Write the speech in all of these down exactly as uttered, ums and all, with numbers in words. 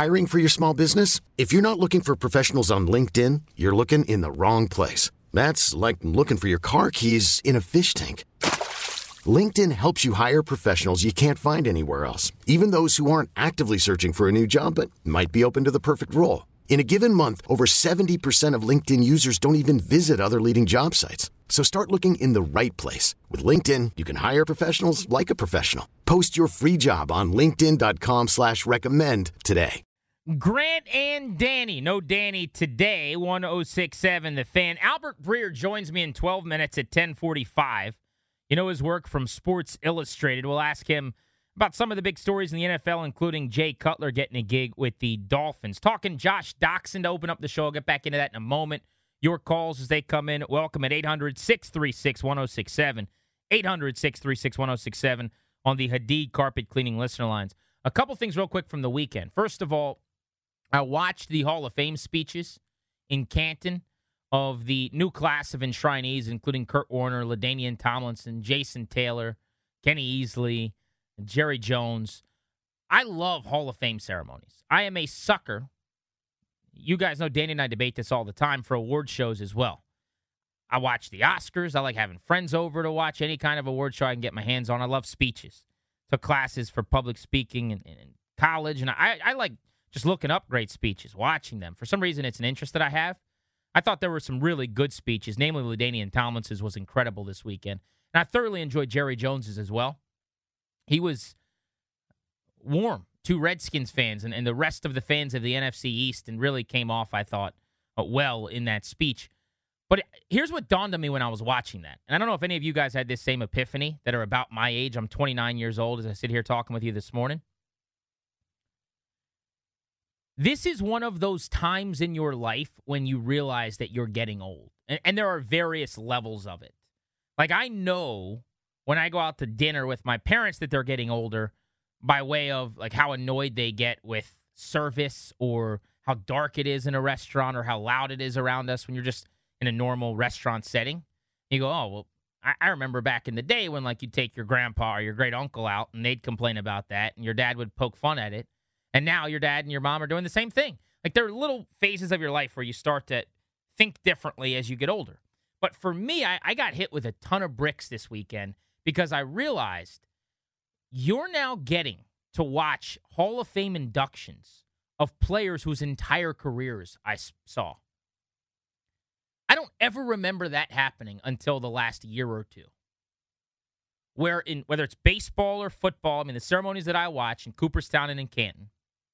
Hiring for your small business? If you're not looking for professionals on LinkedIn, you're looking in the wrong place. That's like looking for your car keys in a fish tank. LinkedIn helps you hire professionals you can't find anywhere else, even those who aren't actively searching for a new job but might be open to the perfect role. In a given month, over seventy percent of LinkedIn users don't even visit other leading job sites. So start looking in the right place. With LinkedIn, you can hire professionals like a professional. Post your free job on linkedin.com slash recommend today. Grant and Danny. No Danny today, one oh six point seven The Fan. Albert Breer joins me in twelve minutes at ten forty-five. You know his work from Sports Illustrated. We'll ask him about some of the big stories in the N F L, including Jay Cutler getting a gig with the Dolphins. Talking Josh Doctson to open up the show. I'll get back into that in a moment. Your calls as they come in. Welcome at eight hundred, six three six, one oh six seven. eight hundred, six three six, one oh six seven on the Hadid Carpet Cleaning listener lines. A couple things real quick from the weekend. First of all, I watched the Hall of Fame speeches in Canton of the new class of enshrinees, including Kurt Warner, LaDainian Tomlinson, Jason Taylor, Kenny Easley, and Jerry Jones. I love Hall of Fame ceremonies. I am a sucker. You guys know Danny and I debate this all the time for award shows as well. I watch the Oscars. I like having friends over to watch any kind of award show I can get my hands on. I love speeches. Took classes for public speaking in, in college, and I, I like just looking up great speeches, watching them. For some reason, it's an interest that I have. I thought there were some really good speeches, namely LaDainian Tomlinson's was incredible this weekend. And I thoroughly enjoyed Jerry Jones's as well. He was warm to Redskins fans and, and the rest of the fans of the N F C East and really came off, I thought, uh, well in that speech. But here's what dawned on me when I was watching that. And I don't know if any of you guys had this same epiphany that are about my age. I'm twenty-nine years old as I sit here talking with you this morning. This is one of those times in your life when you realize that you're getting old. And, and there are various levels of it. Like, I know when I go out to dinner with my parents that they're getting older by way of, like, how annoyed they get with service or how dark it is in a restaurant or how loud it is around us when you're just in a normal restaurant setting. You go, oh, well, I, I remember back in the day when, like, you'd take your grandpa or your great uncle out and they'd complain about that and your dad would poke fun at it. And now your dad and your mom are doing the same thing. Like, there are little phases of your life where you start to think differently as you get older. But for me, I, I got hit with a ton of bricks this weekend because I realized you're now getting to watch Hall of Fame inductions of players whose entire careers I saw. I don't ever remember that happening until the last year or two. Where in whether it's baseball or football, I mean, the ceremonies that I watch in Cooperstown and in Canton,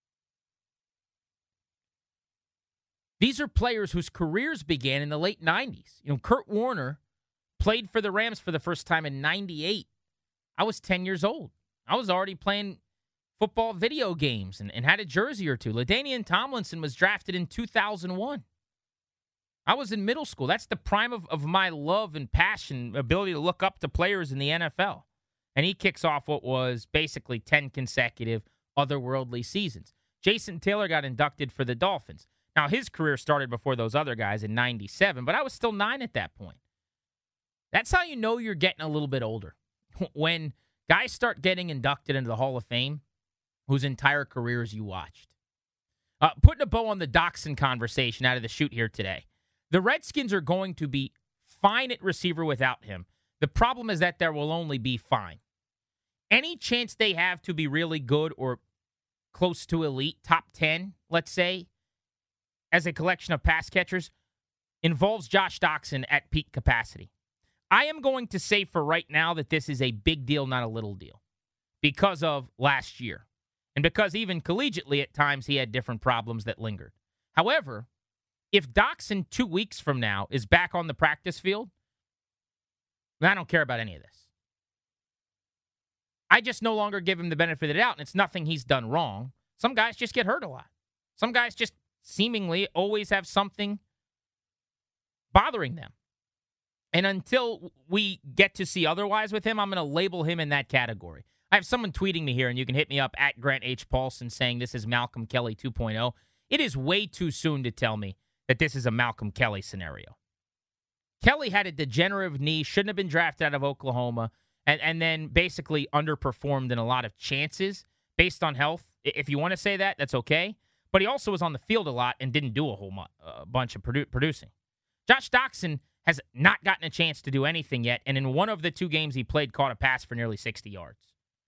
these are players whose careers began in the late nineties. You know, Kurt Warner played for the Rams for the first time in ninety-eight. I was ten years old. I was already playing football video games and, and had a jersey or two. LaDainian Tomlinson was drafted in two thousand one. I was in middle school. That's the prime of, of my love and passion, ability to look up to players in the N F L. And he kicks off what was basically ten consecutive otherworldly seasons. Jason Taylor got inducted for the Dolphins. Now, his career started before those other guys in ninety-seven, but I was still nine at that point. That's how you know you're getting a little bit older. When guys start getting inducted into the Hall of Fame whose entire careers you watched. Uh, putting a bow on the Doctson conversation out of the chute here today. The Redskins are going to be fine at receiver without him. The problem is that there will only be fine. Any chance they have to be really good or close to elite, top ten, let's say, as a collection of pass catchers, involves Josh Doctson at peak capacity. I am going to say for right now that this is a big deal, not a little deal, because of last year. And because even collegiately at times he had different problems that lingered. However, if Doctson two weeks from now is back on the practice field, I don't care about any of this. I just no longer give him the benefit of the doubt, and it's nothing he's done wrong. Some guys just get hurt a lot. Some guys just seemingly always have something bothering them. And until we get to see otherwise with him, I'm going to label him in that category. I have someone tweeting me here, and you can hit me up at Grant H. Paulson saying this is Malcolm Kelly two point oh. It is way too soon to tell me that this is a Malcolm Kelly scenario. Kelly had a degenerative knee, shouldn't have been drafted out of Oklahoma, and, and then basically underperformed in a lot of chances based on health. If you want to say that, that's okay. but he also was on the field a lot and didn't do a whole mu- uh, bunch of produ- producing. Josh Doctson has not gotten a chance to do anything yet, and in one of the two games he played, caught a pass for nearly sixty yards.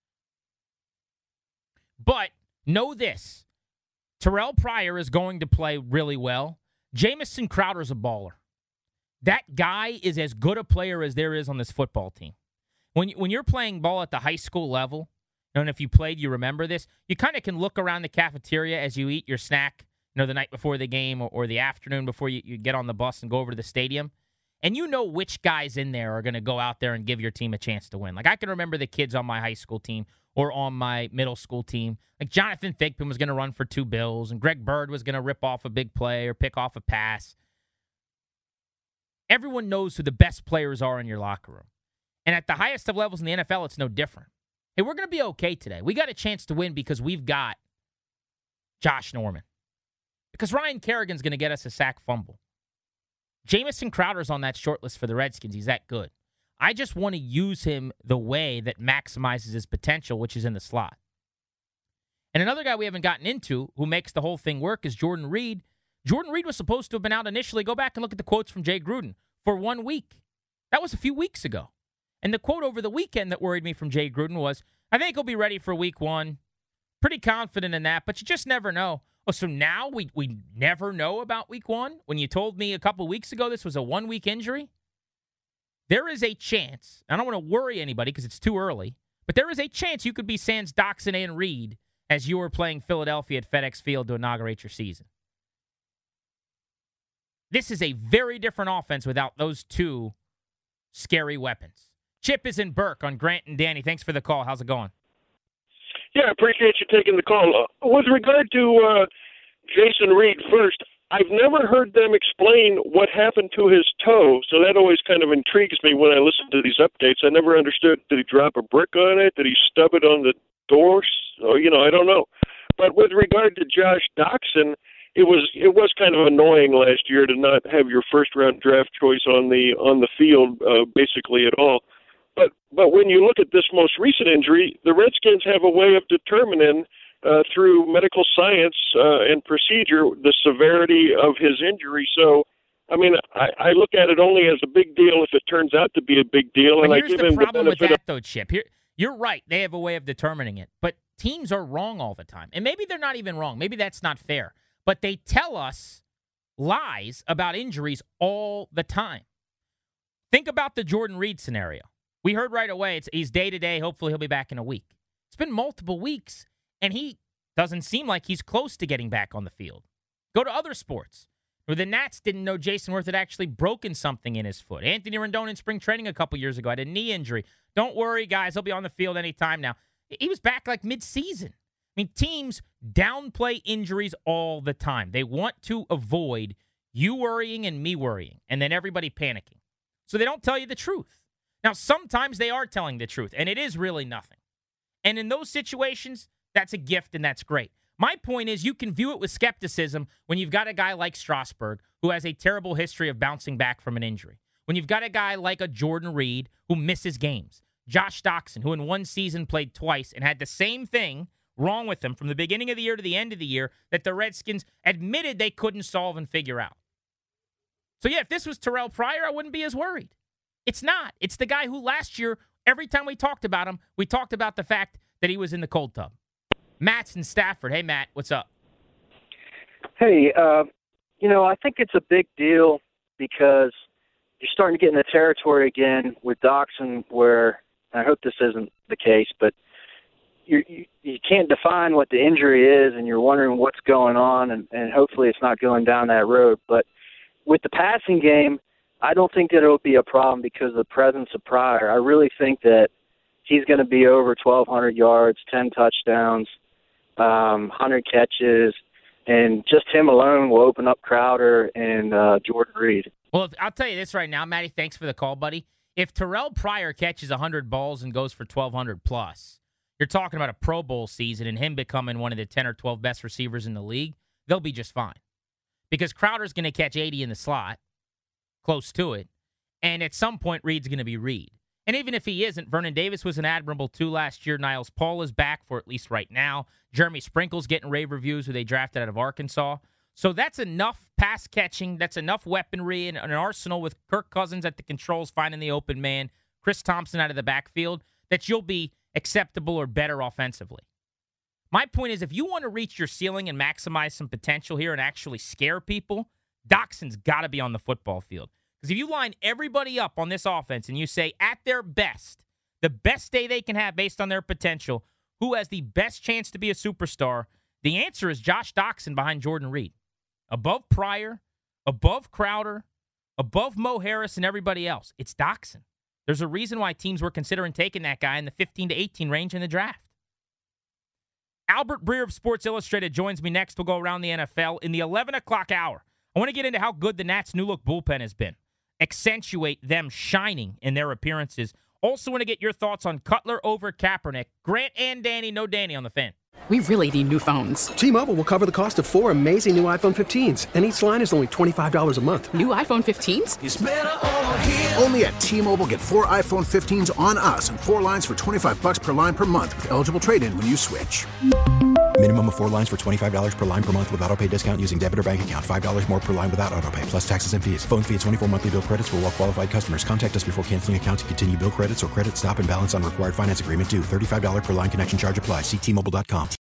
But know this, Terrell Pryor is going to play really well. Jamison Crowder's a baller. That guy is as good a player as there is on this football team. When, when you're playing ball at the high school level, and if you played, you remember this, you kind of can look around the cafeteria as you eat your snack, you know, the night before the game or, or the afternoon before you, you get on the bus and go over to the stadium. And you know which guys in there are going to go out there and give your team a chance to win. Like, I can remember the kids on my high school team or on my middle school team. Like, Jonathan Thigpen was going to run for two bills, and Greg Bird was going to rip off a big play or pick off a pass. Everyone knows who the best players are in your locker room. And at the highest of levels in the N F L, it's no different. Hey, we're going to be okay today. We got a chance to win because we've got Josh Norman. Because Ryan Kerrigan's going to get us a sack fumble. Jamison Crowder's on that short list for the Redskins. He's that good. I just want to use him the way that maximizes his potential, which is in the slot. And another guy we haven't gotten into who makes the whole thing work is Jordan Reed. Jordan Reed was supposed to have been out initially. Go back and look at the quotes from Jay Gruden for one week. That was a few weeks ago. And the quote over the weekend that worried me from Jay Gruden was, I think he'll be ready for week one. Pretty confident in that, but you just never know. Oh, so now we, we never know about week one? When you told me a couple weeks ago this was a one-week injury? There is a chance, I don't want to worry anybody because it's too early, but there is a chance you could be sans Doctson and Reed as you were playing Philadelphia at FedEx Field to inaugurate your season. This is a very different offense without those two scary weapons. Chip is in Burke on Grant and Danny. Thanks for the call. How's it going? Yeah, I appreciate you taking the call. Uh, with regard to uh, Jason Reed first, I've never heard them explain what happened to his toe, so that always kind of intrigues me when I listen to these updates. I never understood, did he drop a brick on it? Did he stub it on the door? Or, you know, I don't know. But with regard to Josh Doctson, it was it was kind of annoying last year to not have your first-round draft choice on the on the field uh, basically at all. But but when you look at this most recent injury, the Redskins have a way of determining uh, through medical science uh, and procedure the severity of his injury. So, I mean, I, I look at it only as a big deal if it turns out to be a big deal. But and here's I give the him problem the with benefit that, though, Chip. Here, you're right. They have a way of determining it. But teams are wrong all the time. And maybe they're not even wrong. Maybe that's not fair. But they tell us lies about injuries all the time. Think about the Jordan Reed scenario. We heard right away it's he's day-to-day. Hopefully he'll be back in a week. It's been multiple weeks, and he doesn't seem like he's close to getting back on the field. Go to other sports where the Nats didn't know Jason Worth had actually broken something in his foot. Anthony Rendon in spring training a couple years ago had a knee injury. Don't worry, guys. He'll be on the field anytime now. He was back like mid-season. I mean, teams downplay injuries all the time. They want to avoid you worrying and me worrying, and then everybody panicking. So they don't tell you the truth. Now, sometimes they are telling the truth, and it is really nothing. And in those situations, that's a gift, and that's great. My point is you can view it with skepticism when you've got a guy like Strasburg who has a terrible history of bouncing back from an injury. When you've got a guy like a Jordan Reed who misses games. Josh Doctson, who in one season played twice and had the same thing wrong with him from the beginning of the year to the end of the year that the Redskins admitted they couldn't solve and figure out. So, yeah, if this was Terrell Pryor, I wouldn't be as worried. It's not. It's the guy who last year, every time we talked about him, we talked about the fact that he was in the cold tub. Matt's in Stafford. Hey, Matt, what's up? Hey, uh, you know, I think it's a big deal because you're starting to get in the territory again with Doctson where, I hope this isn't the case, but you you, you can't define what the injury is and you're wondering what's going on, and, and hopefully it's not going down that road. But with the passing game, I don't think that it'll be a problem because of the presence of Pryor. I really think that he's going to be over twelve hundred yards, ten touchdowns, um, one hundred catches, and just him alone will open up Crowder and uh, Jordan Reed. Well, I'll tell you this right now, Matty, thanks for the call, buddy. If Terrell Pryor catches one hundred balls and goes for twelve hundred plus, you're talking about a Pro Bowl season and him becoming one of the ten or twelve best receivers in the league, they'll be just fine. Because Crowder's going to catch eighty in the slot, close to it, and at some point Reed's going to be Reed. And even if he isn't, Vernon Davis was an admirable two last year. Niles Paul is back for at least right now. Jeremy Sprinkle's getting rave reviews, who they drafted out of Arkansas. So that's enough pass catching. That's enough weaponry and an arsenal with Kirk Cousins at the controls, finding the open man, Chris Thompson out of the backfield, that you'll be acceptable or better offensively. My point is, if you want to reach your ceiling and maximize some potential here and actually scare people, Doxson's got to be on the football field. Because if you line everybody up on this offense and you say, at their best, the best day they can have based on their potential, who has the best chance to be a superstar, the answer is Josh Doxson behind Jordan Reed. Above Pryor, above Crowder, above Mo Harris and everybody else, it's Doxson. There's a reason why teams were considering taking that guy in the fifteen to eighteen range in the draft. Albert Breer of Sports Illustrated joins me next. We'll go around the N F L in the eleven o'clock hour. I want to get into how good the Nats' new-look bullpen has been. Accentuate them shining in their appearances. Also want to get your thoughts on Cutler over Kaepernick. Grant and Danny, no Danny on the Fan. We really need new phones. T-Mobile will cover the cost of four amazing new iPhone fifteens, and each line is only twenty-five dollars a month. New iPhone fifteens? It's better over here. Only at T-Mobile, get four iPhone fifteens on us and four lines for twenty-five dollars per line per month with eligible trade-in when you switch. Minimum of four lines for twenty-five dollars per line per month with autopay discount using debit or bank account. five dollars more per line without autopay, plus taxes and fees. Phone fee at twenty-four monthly bill credits for well-qualified customers. Contact us before canceling account to continue bill credits or credit stop and balance on required finance agreement due. thirty-five dollars per line connection charge applies. See T Mobile dot com.